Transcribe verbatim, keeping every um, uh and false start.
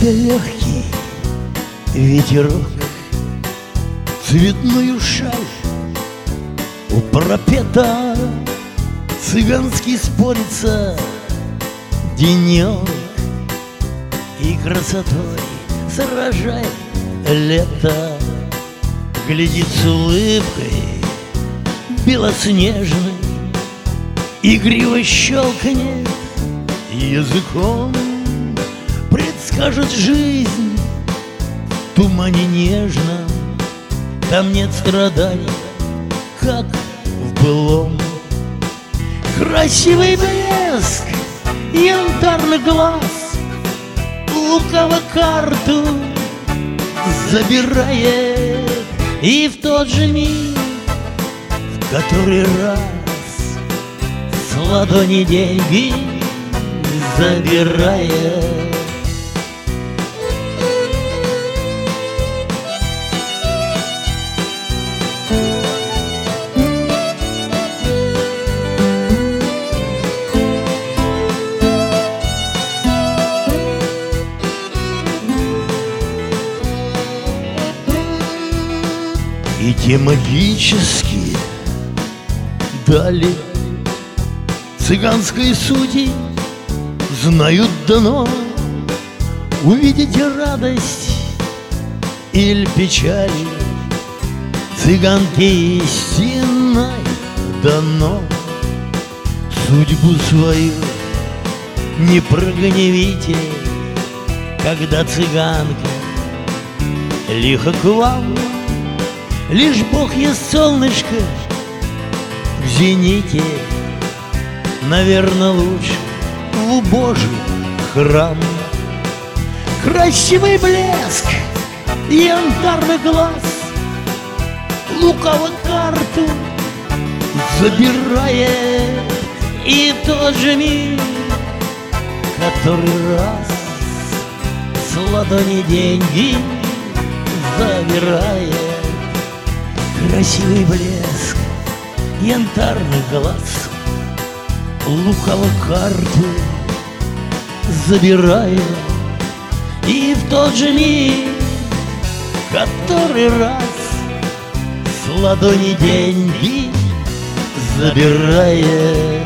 легкий ветерок, цветную шаль у парапета, цыганский спорится денек, и красотой сражает лето. Глядит с улыбкой белоснежной, игриво щелкнет языком, предскажет жизнь в тумане нежном. Там нет страданий, как в былом. Красивый блеск янтарных глаз лукаво карту забирает, и в тот же миг, в который раз с ладони деньги забирает. И те магические дали цыганской сути знают дано увидеть радость или печаль. Цыганке истинной дано судьбу свою не прогневите, когда цыганка лихо к вам. Лишь Бог есть солнышко в зените, наверно, лучше в Божий храм. Красивый блеск янтарных глаз лукаво карту забирает, и в тот же миг, который раз с ладони деньги забирает. Красивый блеск янтарных глаз лукаво карту забирает, и в тот же миг, который раз с ладони деньги забирает.